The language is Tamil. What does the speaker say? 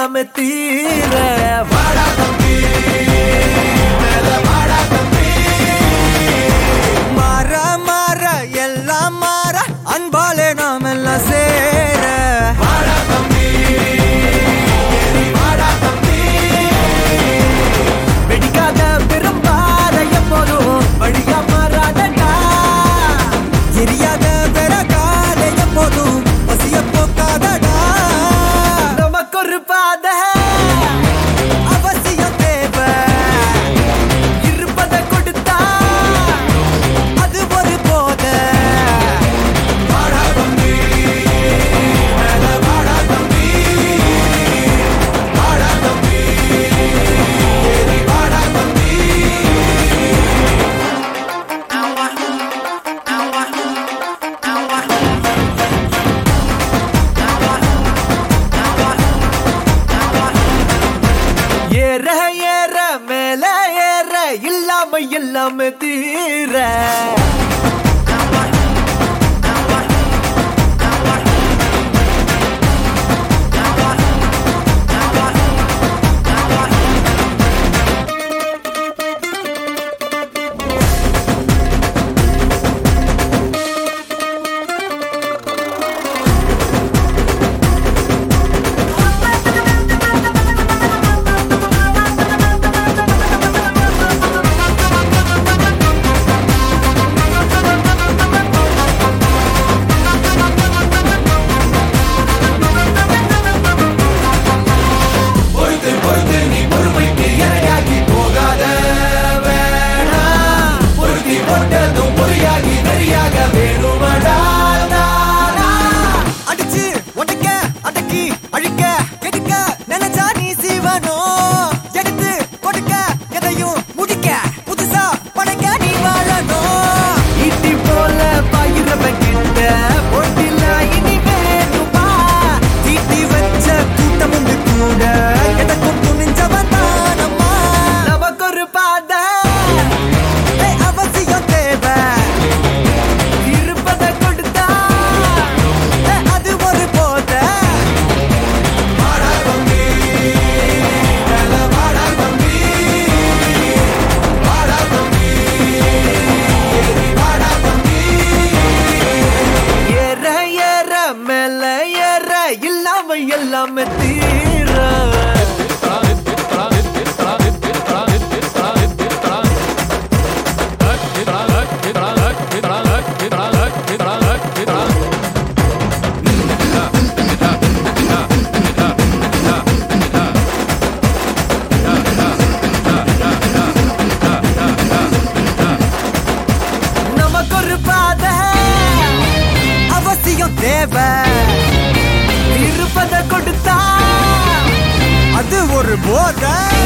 எல்லாமே தீர வாடா தம்பி மேல வாடா தம்பி மாற மாற எல்லாம் மாற அன்பாலே நாம் எல்லாம் சேர வாடா தம்பி வாடா தம்பி வெடிக்காத பெரும்பாத எப்போதும் வழியா மாறாதடா எரியாத விறகாத எப்போதும் பசிய போக்காதடா நமக்கு ஒரு பாத அவசியம் தேவை இருப்பதை கொடுத்தா அது ஒரு போத வாடா தம்பி மேல வாடா தம்பி வாடா தம்பி ஏறி வாடா தம்பி ஏற ஏற மேல ஏற இல்லாம எல்லாமே தீர அடிச்சு ஒட்டக்க அடக்கி அழிக்க கெடுக்க நினைச்சா நீ சீவனோ எடுத்து கொடுக்க எதையும் முடிக்க புதுசா படைக்க நீ வாழணும் இட்டி போல பயிரவன் கிட்ட போட்டில இனி வேணுமா தீட்டி வச்ச கூட்டம் உண்டு கூட எதற்கும் துணிஞ்சவன் தானம்மா நமக்கு ஒரு பாத அவசியம் தேவை இருப்பதை கொடுத்தா அது ஒரு போத வாடா தம்பி மேல வாடா தம்பி வாடா தம்பி ஏறி வாடா தம்பி ஏற ஏற மேல ஏற இல்லாம எல்லாமே தீர நமக்கு ஒரு பாத அவசியம் தேவை இருப்பதை கொடுத்தா அது ஒரு போதை